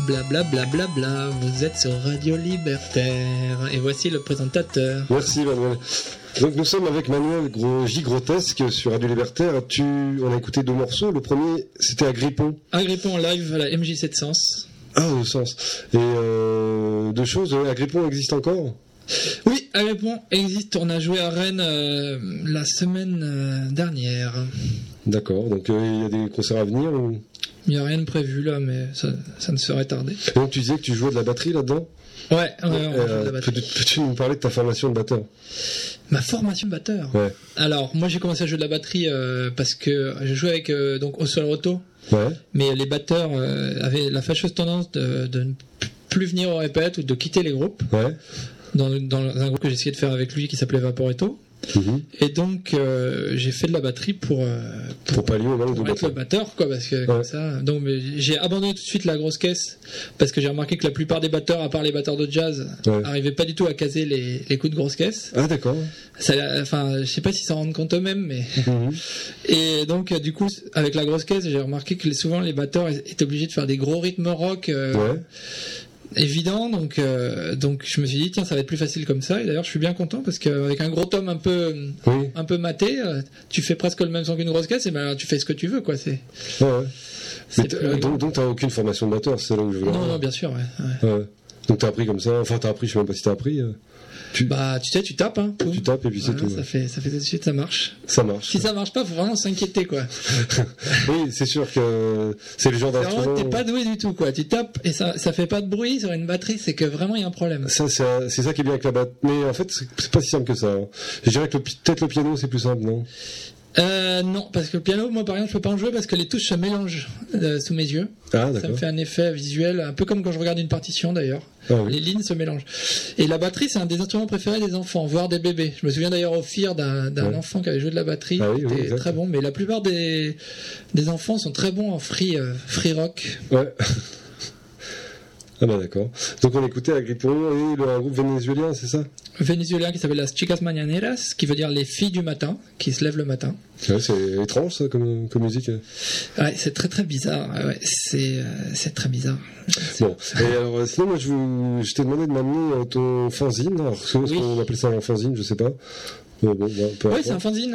Blabla bla bla bla, vous êtes sur Radio Libertaire et voici le présentateur. Merci Manuel. Donc nous sommes avec Manuel J. Grotesque sur Radio Libertaire. On a écouté 2 morceaux. Le premier, c'était Agrippon. Agrippon live à la MJC de Sens. Ah, de Sens. Et 2 choses, Agrippon existe encore ? Oui, Agrippon existe. On a joué à Rennes la semaine dernière. D'accord, donc il y a des concerts à venir ou... Il n'y a rien de prévu là, mais ça ne serait tardé. Et donc tu disais que tu jouais de la batterie là-dedans ? Ouais, on joue de la batterie. Peux-tu nous parler de ta formation de batteur ? Ma formation de batteur ? Ouais. Alors, moi j'ai commencé à jouer de la batterie parce que je jouais avec donc Oswald Roto. Ouais. Mais les batteurs avaient la fâcheuse tendance de ne plus venir au répète ou de quitter les groupes. Ouais. Dans un groupe que j'ai essayé de faire avec lui qui s'appelait Vaporetto. Et donc j'ai fait de la batterie pour pallier au manque de être le batteur, quoi, parce que comme ça. Donc j'ai abandonné tout de suite la grosse caisse parce que j'ai remarqué que la plupart des batteurs, à part les batteurs de jazz, arrivaient pas du tout à caser les coups de grosse caisse. Ah d'accord. Enfin, je sais pas s'ils s'en rendent compte eux-mêmes, mais et donc du coup avec la grosse caisse, j'ai remarqué que souvent les batteurs étaient obligés de faire des gros rythmes rock. Évident, donc je me suis dit tiens, ça va être plus facile comme ça. Et d'ailleurs je suis bien content parce qu'avec un gros tome un peu maté, tu fais presque le même son qu'une grosse caisse, et ben tu fais ce que tu veux, quoi. Donc t'as aucune formation de batteur, c'est là où je veux. Non, bien sûr, ouais. Donc t'as appris comme ça, enfin t'as appris, je sais même pas si t'as appris. Bah tu sais, tu tapes, hein. Tu tapes et puis c'est tout. Ça fait tout de suite, ça marche. Ça marche. Si ça marche pas, faut vraiment s'inquiéter, quoi. Oui, c'est sûr que c'est le genre d'instrument. Vraiment, t'es pas doué du tout, quoi. Tu tapes et ça fait pas de bruit sur une batterie, c'est que vraiment il y a un problème. C'est ça qui est bien avec la batterie. Mais en fait, c'est pas si simple que ça. Hein. Je dirais que peut-être le piano c'est plus simple, non ? Non, parce que le piano, moi par exemple, je peux pas en jouer parce que les touches se mélangent sous mes yeux. Ah, d'accord. Ça me fait un effet visuel, un peu comme quand je regarde une partition d'ailleurs. Ah, oui. Les lignes se mélangent. Et la batterie, c'est un des instruments préférés des enfants, voire des bébés. Je me souviens d'ailleurs au FIR d'un enfant qui avait joué de la batterie. C'était très bon, mais la plupart des enfants sont très bons en free rock. Ouais. Ah bah d'accord. Donc on écoutait Agrippon et un groupe vénézuélien, c'est ça ? Vénézuélien qui s'appelle Las Chicas Mañaneras, qui veut dire les filles du matin, qui se lèvent le matin. Ouais, c'est étrange ça comme musique. Ouais, c'est très très bizarre. Ouais, c'est très bizarre. Bon. Et alors sinon moi je t'ai demandé de m'amener ton fanzine. Alors on appelle ça un fanzine, je sais pas. C'est un fanzine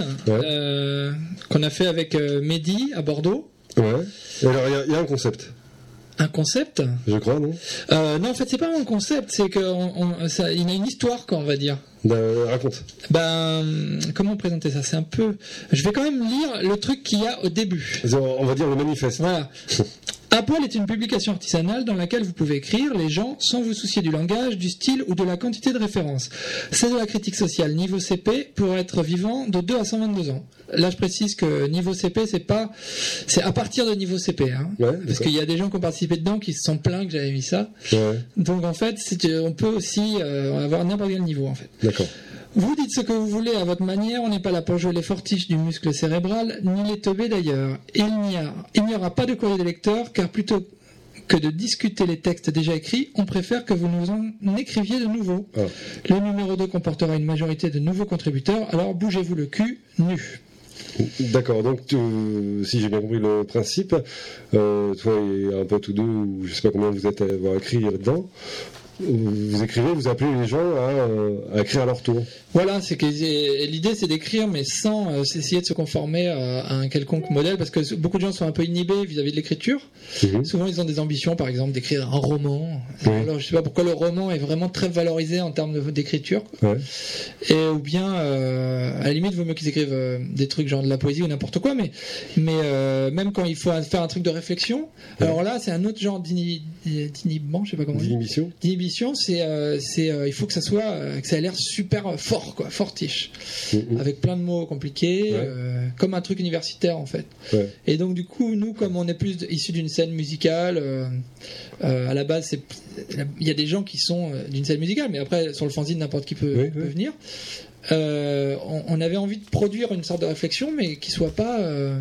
qu'on a fait avec Mehdi à Bordeaux. Ouais. Et alors il y a un concept. Un concept ? Je crois, non ? Non, en fait, c'est pas un concept, c'est qu'il a une histoire, quoi, on va dire. Raconte. Comment présenter ça ? C'est un peu... Je vais quand même lire le truc qu'il y a au début. On va dire le manifeste. Voilà. Apple est une publication artisanale dans laquelle vous pouvez écrire les gens sans vous soucier du langage, du style ou de la quantité de références. C'est de la critique sociale niveau CP pour être vivant de 2 à 122 ans. Là, je précise que niveau CP, c'est à partir de niveau CP, hein. Ouais, parce qu'il y a des gens qui ont participé dedans qui se sont plaints que j'avais mis ça. Ouais. Donc en fait, on peut aussi avoir n'importe quel niveau, en fait. D'accord. Vous dites ce que vous voulez à votre manière, on n'est pas là pour jouer les fortiches du muscle cérébral, ni les teubés d'ailleurs. Il n'y aura pas de courrier des lecteurs, car plutôt que de discuter les textes déjà écrits, on préfère que vous nous en écriviez de nouveaux. Ah. Le numéro 2 comportera une majorité de nouveaux contributeurs, alors bougez-vous le cul nu. D'accord, donc si j'ai bien compris le principe, toi et un pote ou deux, ou je sais pas combien vous êtes à avoir écrit là-dedans, vous écrivez, vous appelez les gens à écrire à leur tour. Voilà, l'idée c'est d'écrire, mais sans essayer de se conformer à un quelconque modèle, parce que beaucoup de gens sont un peu inhibés vis-à-vis de l'écriture. Souvent ils ont des ambitions, par exemple, d'écrire un roman. Alors je sais pas pourquoi le roman est vraiment très valorisé en termes d'écriture. Ou bien, à la limite, il vaut mieux qu'ils écrivent des trucs genre de la poésie ou n'importe quoi, mais même quand il faut faire un truc de réflexion, alors là c'est un autre genre d'inhibement, je sais pas comment dire. D'inhibition, il faut que ça ait l'air super fort, quoi, fortiche, avec plein de mots compliqués, comme un truc universitaire en fait. Et donc du coup, nous, comme on est plus issus d'une scène musicale, à la base, il y a des gens qui sont d'une scène musicale, mais après sur le fanzine, n'importe qui peut venir. On avait envie de produire une sorte de réflexion, mais qui soit pas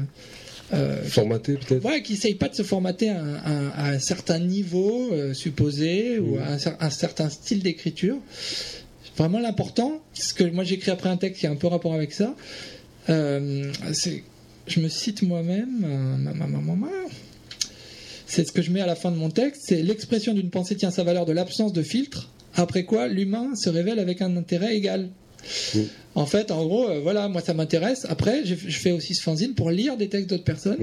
formaté peut-être. Ouais, qui essaye pas de se formater à un certain niveau supposé ou à un certain style d'écriture. Vraiment l'important, parce que moi j'écris après un texte qui a un peu rapport avec ça, je me cite moi-même, c'est ce que je mets à la fin de mon texte, c'est l'expression d'une pensée tient sa valeur de l'absence de filtre, après quoi l'humain se révèle avec un intérêt égal. En fait, en gros, voilà, moi ça m'intéresse. Après, je fais aussi ce fanzine pour lire des textes d'autres personnes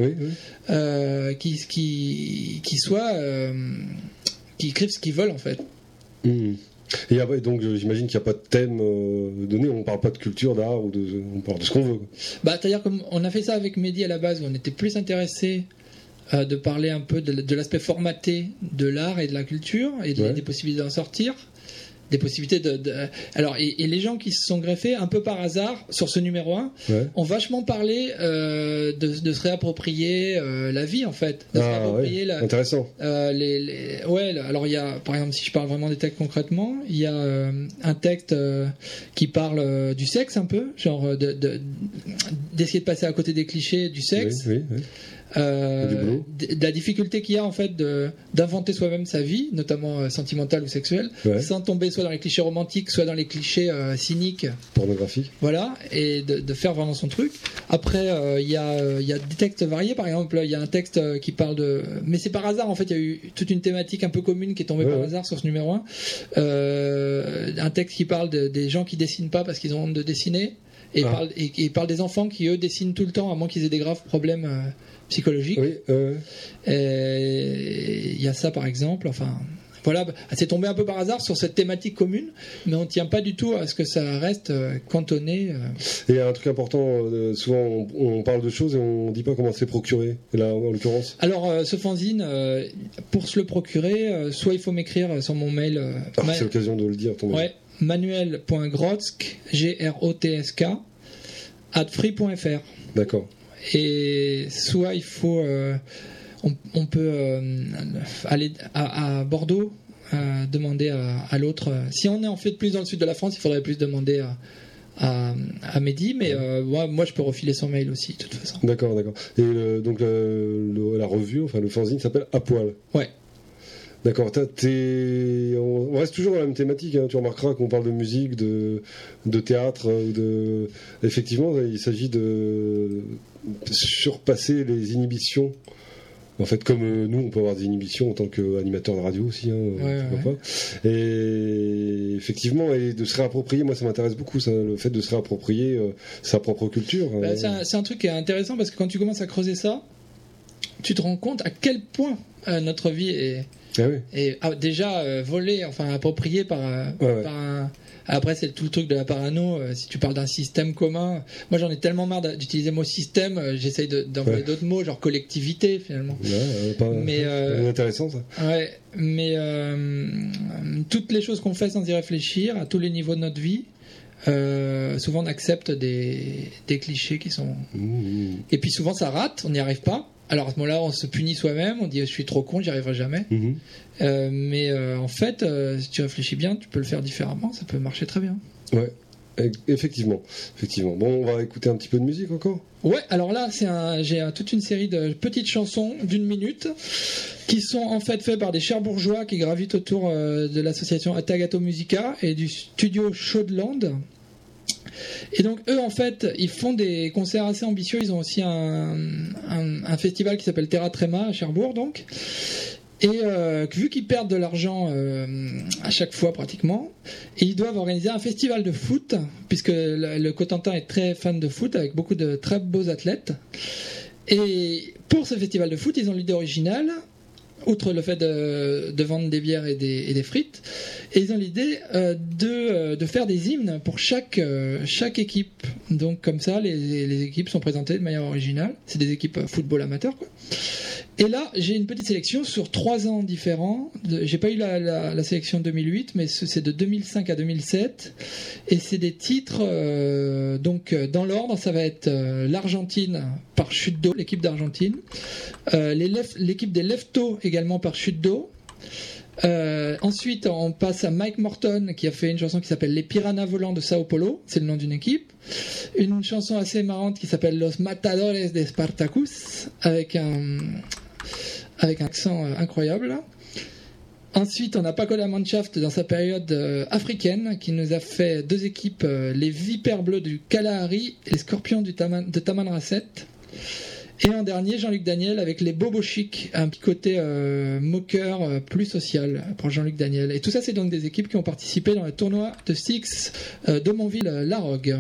qui écrivent ce qu'ils veulent en fait. Et après, donc j'imagine qu'il n'y a pas de thème donné, on ne parle pas de culture, d'art, on parle de ce qu'on veut. Bah, c'est-à-dire qu'on a fait ça avec Mehdi à la base, où on était plus intéressé de parler un peu de l'aspect formaté de l'art et de la culture, et des possibilités d'en sortir. Des possibilités alors et les gens qui se sont greffés un peu par hasard sur ce numéro 1 ont vachement parlé de se réapproprier la vie en fait, de se réapproprier intéressant. Alors il y a, par exemple, si je parle vraiment des textes concrètement, il y a un texte qui parle du sexe un peu, genre d'essayer de passer à côté des clichés du sexe. De la difficulté qu'il y a en fait d'inventer soi-même sa vie, notamment sentimentale ou sexuelle, sans tomber soit dans les clichés romantiques, soit dans les clichés cyniques, pornographiques. Voilà, et de faire vraiment son truc. Après, il y a des textes variés. Par exemple, il y a un texte qui parle mais c'est par hasard en fait. Il y a eu toute une thématique un peu commune qui est tombée par hasard sur ce numéro 1. Un texte qui parle des gens qui dessinent pas parce qu'ils ont honte de dessiner. Et il parle des enfants qui eux dessinent tout le temps à moins qu'ils aient des graves problèmes psychologiques. Il y a ça par exemple. Enfin, voilà, c'est tombé un peu par hasard sur cette thématique commune, mais on ne tient pas du tout à ce que ça reste cantonné. Et un truc important, souvent on parle de choses et on ne dit pas comment c'est procuré, là en l'occurrence. Alors ce fanzine, pour se le procurer, soit il faut m'écrire sur mon mail. C'est l'occasion de le dire, ton mail. Manuel.grotsk, grotsk @free.fr. D'accord. Et soit il faut on peut aller à Bordeaux, demander à l'autre. Si on est en fait plus dans le sud de la France, il faudrait plus demander à Mehdi, mais moi je peux refiler son mail aussi de toute façon. D'accord. Et donc la revue, enfin le fanzine s'appelle À Poil. Ouais. D'accord, on reste toujours dans la même thématique, hein. Tu remarqueras qu'on parle de musique, de théâtre, effectivement, il s'agit de surpasser les inhibitions. En fait, comme nous, on peut avoir des inhibitions en tant qu'animateur de radio aussi, pourquoi pas. Et effectivement, et de se réapproprier, moi ça m'intéresse beaucoup, ça, le fait de se réapproprier sa propre culture. C'est un truc qui est intéressant parce que quand tu commences à creuser ça, tu te rends compte à quel point notre vie est... Et déjà volé, enfin approprié par un... Après c'est tout le truc de la parano. Si tu parles d'un système commun, moi j'en ai tellement marre d'utiliser le mot système, j'essaye d'envoyer d'autres mots, genre collectivité finalement. Mais intéressant ça. Mais toutes les choses qu'on fait sans y réfléchir à tous les niveaux de notre vie, souvent on accepte des clichés qui sont... Et puis souvent ça rate, on n'y arrive pas. Alors à ce moment-là, on se punit soi-même, on dit je suis trop con, j'y arriverai jamais. Mais en fait, si tu réfléchis bien, tu peux le faire différemment, ça peut marcher très bien. Ouais, effectivement. Bon, on va écouter un petit peu de musique encore. Ouais, alors là, j'ai toute une série de petites chansons d'1 minute qui sont en fait faites par des Cherbourgeois qui gravitent autour de l'association Atagato Musica et du studio Showland. Et donc eux en fait ils font des concerts assez ambitieux, ils ont aussi un festival qui s'appelle Terra Trema à Cherbourg donc, et vu qu'ils perdent de l'argent à chaque fois pratiquement, et ils doivent organiser un festival de foot puisque le Cotentin est très fan de foot avec beaucoup de très beaux athlètes, et pour ce festival de foot ils ont l'idée originale, outre le fait de vendre des bières et des frites, et ils ont l'idée de faire des hymnes pour chaque équipe. Donc comme ça, les équipes sont présentées de manière originale. C'est des équipes football amateur, quoi. Et là, j'ai une petite sélection sur 3 ans différents. J'ai pas eu la sélection 2008, mais c'est de 2005 à 2007. Et c'est des titres, donc dans l'ordre, ça va être l'Argentine par Chute d'eau, l'équipe d'Argentine. L'équipe des Leftos également par Chute d'eau. Ensuite, on passe à Mike Morton qui a fait une chanson qui s'appelle Les Piranhas Volants de Sao Paulo, c'est le nom d'une équipe. Une chanson assez marrante qui s'appelle Los Matadores de Spartacus avec un accent incroyable. Ensuite, on a Paco La Mannschaft dans sa période africaine qui nous a fait 2 équipes, les Vipères Bleues du Kalahari et les Scorpions de Tamanrasset. Et en dernier, Jean-Luc Daniel avec les Bobos Chic, un petit côté moqueur plus social pour Jean-Luc Daniel. Et tout ça, c'est donc des équipes qui ont participé dans le tournoi de Styx de Montville-Larog.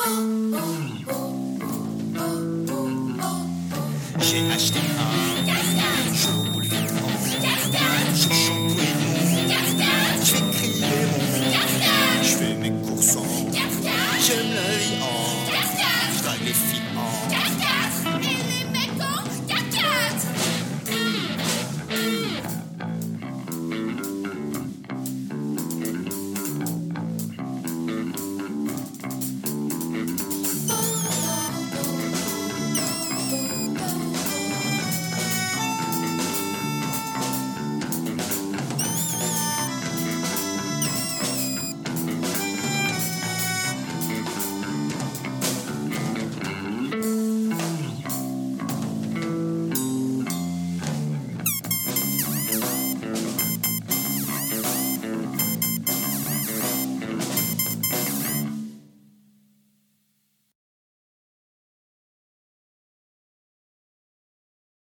J'ai acheté un jour Louis Vuitton. J'ai shampooé mon. Je fais crier mon. Je fais mes courses en. J'aime la vie en. Je drague les filles